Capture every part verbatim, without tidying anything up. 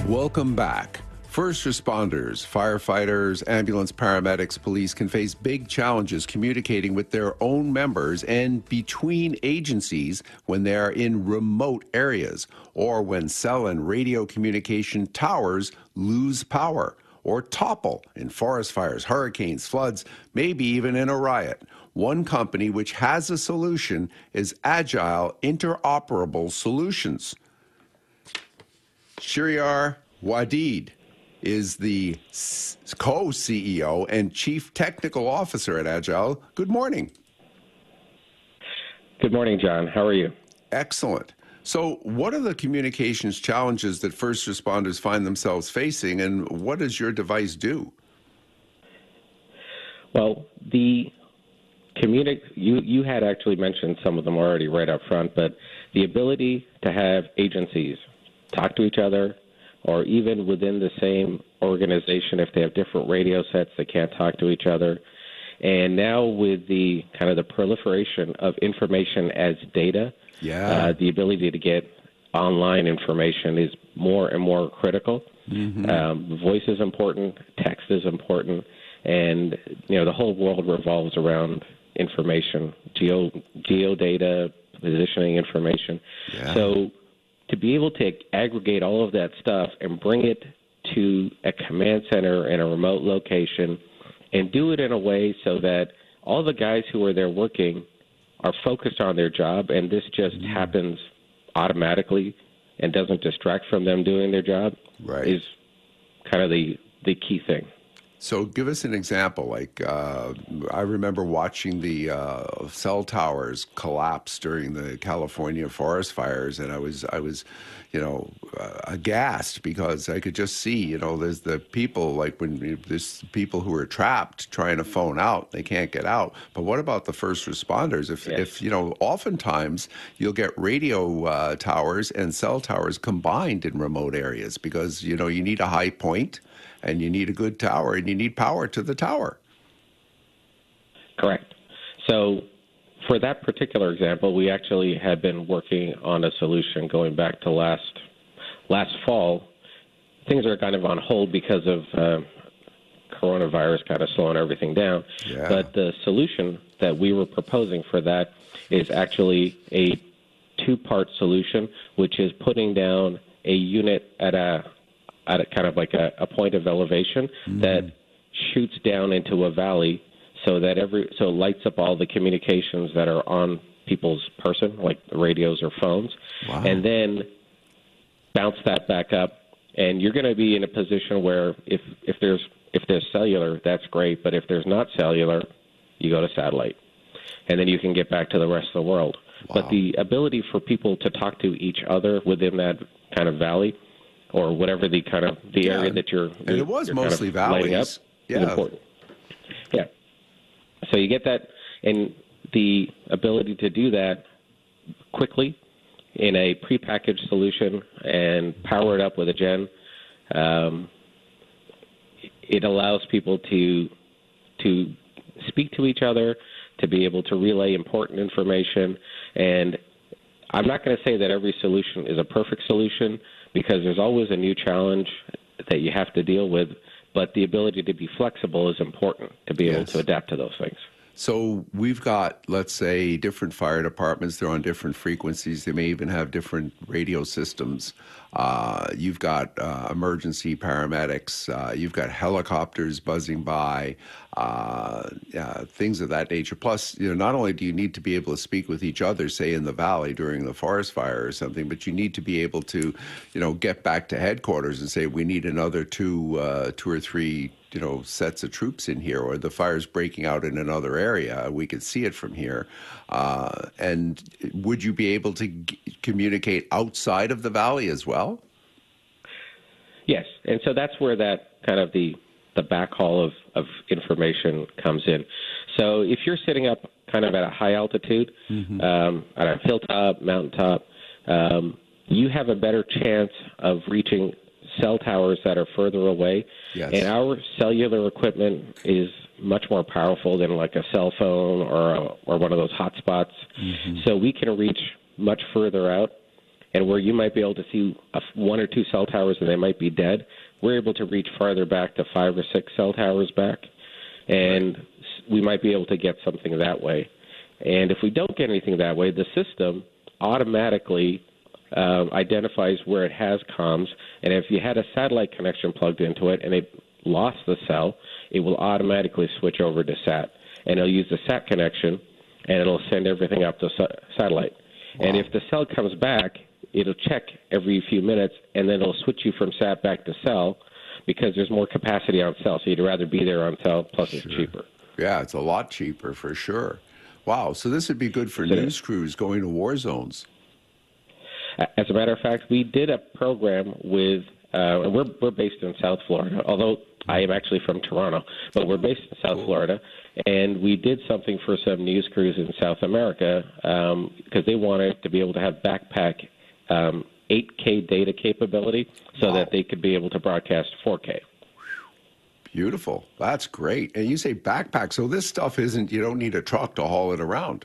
Welcome back. First responders, firefighters, ambulance, paramedics, police can face big challenges communicating with their own members and between agencies when they are in remote areas or when cell and radio communication towers lose power or topple in forest fires, hurricanes, floods, maybe even in a riot. One company which has a solution is Agile Interoperable Solutions. Shriar Wadid is the co-C E O and Chief Technical Officer at Agile. Good morning. Good morning, John. How are you? Excellent. So what are the communications challenges that first responders find themselves facing, and what does your device do? Well, the communi- you, you had actually mentioned some of them already right up front, but the ability to have agencies talk to each other, or even within the same organization, if they have different radio sets, they can't talk to each other. And now with the kind of the proliferation of information as data, yeah. uh, the ability to get online information is more and more critical. Mm-hmm. Um, voice is important, text is important, and you know the whole world revolves around information, geo geo data, positioning information. Yeah. So to be able to aggregate all of that stuff and bring it to a command center in a remote location and do it in a way so that all the guys who are there working are focused on their job and this just mm. happens automatically and doesn't distract from them doing their job right. is kind of the, the key thing. So give us an example. Like uh, I remember watching the uh, cell towers collapse during the California forest fires, and I was, I was, you know, uh, aghast because I could just see, you know, there's the people like when there's people who are trapped trying to phone out, they can't get out. But what about the first responders? If, yes. if you know, oftentimes you'll get radio uh, towers and cell towers combined in remote areas because you know you need a high point. And you need a good tower, and you need power to the tower. Correct. So for that particular example, we actually had been working on a solution going back to last last fall. Things are kind of on hold because of uh, coronavirus kind of slowing everything down. Yeah. But the solution that we were proposing for that is actually a two-part solution, which is putting down a unit at a at a kind of like a, a point of elevation mm. that shoots down into a valley so that every so it lights up all the communications that are on people's person, like radios or phones, wow. and then bounce that back up. And you're going to be in a position where if, if there's if there's cellular, that's great, but if there's not cellular, you go to satellite. And then you can get back to the rest of the world. Wow. But the ability for people to talk to each other within that kind of valley or whatever the kind of the yeah. area that you're, and it was you're mostly kind of lighting up valleys. Yeah. is important. Yeah. So you get that, and the ability to do that quickly in a prepackaged solution and power it up with a gen, um, it allows people to to speak to each other, to be able to relay important information. And I'm not going to say that every solution is a perfect solution, because there's always a new challenge that you have to deal with, but the ability to be flexible is important to be yes. able to adapt to those things. So we've got, let's say, different fire departments. They're on different frequencies. They may even have different radio systems. Uh, you've got uh, emergency paramedics. Uh, you've got helicopters buzzing by, uh, uh, things of that nature. Plus, you know, not only do you need to be able to speak with each other, say in the valley during the forest fire or something, but you need to be able to, you know, get back to headquarters and say, we need another two, uh, two or three you know, sets of troops in here, or the fire's breaking out in another area. We could see it from here. Uh, and would you be able to g- communicate outside of the valley as well? Yes. And so that's where that kind of the, the backhaul of, of information comes in. So if you're sitting up kind of at a high altitude, mm-hmm. um, at a hilltop, mountaintop, um, you have a better chance of reaching cell towers that are further away. Yes. And our cellular equipment is much more powerful than like a cell phone or a, or one of those hotspots. Mm-hmm. So we can reach much further out. And where you might be able to see a, one or two cell towers and they might be dead, we're able to reach farther back to five or six cell towers back, and right. we might be able to get something that way. And if we don't get anything that way, the system automatically uh, identifies where it has comms, and if you had a satellite connection plugged into it and it lost the cell, it will automatically switch over to sat, and it'll use the sat connection, and it'll send everything up to sa- satellite. Wow. And if the cell comes back, it'll check every few minutes, and then it'll switch you from sat back to cell because there's more capacity on cell, so you'd rather be there on cell, plus sure. it's cheaper. Yeah, it's a lot cheaper for sure. Wow, so this would be good for so, news crews going to war zones. As a matter of fact, we did a program with, uh, we're, we're based in South Florida, although I am actually from Toronto, but we're based in South cool. Florida, and we did something for some news crews in South America um, because they wanted to be able to have backpack um, eight K data capability so wow. that they could be able to broadcast four K. Beautiful. That's great. And you say backpack, so this stuff isn't, you don't need a truck to haul it around.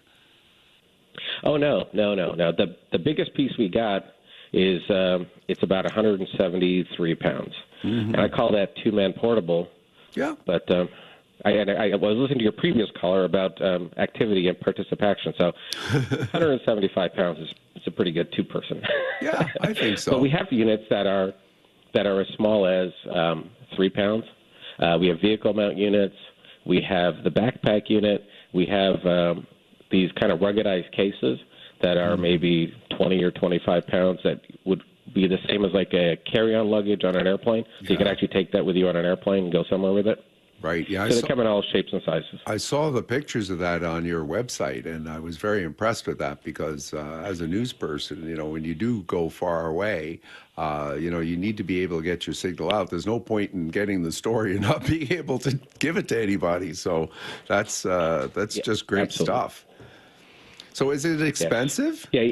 Oh, no, no, no, no. The the biggest piece we got is um, it's about one hundred seventy-three pounds. Mm-hmm. And I call that two-man portable. Yeah. But um, I, I, I was listening to your previous caller about um, activity and participation. So one hundred seventy-five pounds is, is a pretty good two-person. Yeah, I think so. But we have units that are that are as small as um, three pounds. Uh, we have vehicle mount units. We have the backpack unit. We have um, these kind of ruggedized cases that are maybe twenty or twenty-five pounds that would be the same as like a carry-on luggage on an airplane. So yeah. you can actually take that with you on an airplane and go somewhere with it. Right. Yeah. So I they saw, come in all shapes and sizes. I saw the pictures of that on your website, and I was very impressed with that because uh, as a news person, you know, when you do go far away, uh, you know, you need to be able to get your signal out. There's no point in getting the story and not being able to give it to anybody. So that's uh, that's yeah, just great absolutely. stuff. So is it expensive? Yeah. yeah.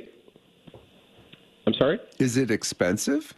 I'm sorry? Is it expensive?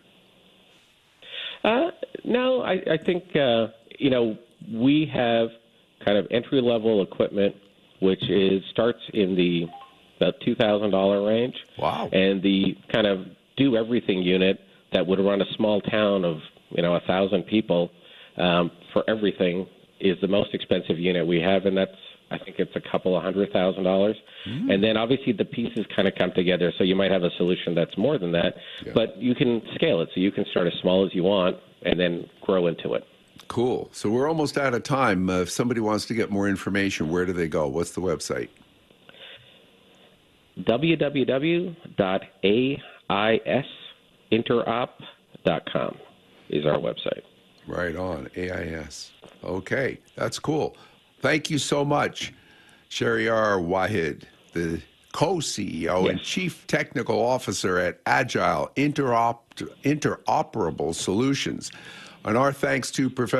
Uh, no, I, I think, uh, you know, we have kind of entry-level equipment, which is starts in the about two thousand dollars range. Wow. And the kind of do-everything unit that would run a small town of, you know, one thousand people um, for everything is the most expensive unit we have, and that's, I think it's a couple of hundred thousand dollars. Mm. And then obviously the pieces kind of come together, so you might have a solution that's more than that, yeah. but you can scale it, so you can start as small as you want and then grow into it. Cool. So we're almost out of time. Uh, if somebody wants to get more information, where do they go? What's the website? w w w dot a i s interop dot com is our website. Right on, A I S. Okay, that's cool. Thank you so much, Shahryar Wahid, the co-C E O yes. and Chief Technical Officer at Agile Interop- Interoperable Solutions. And our thanks to Professor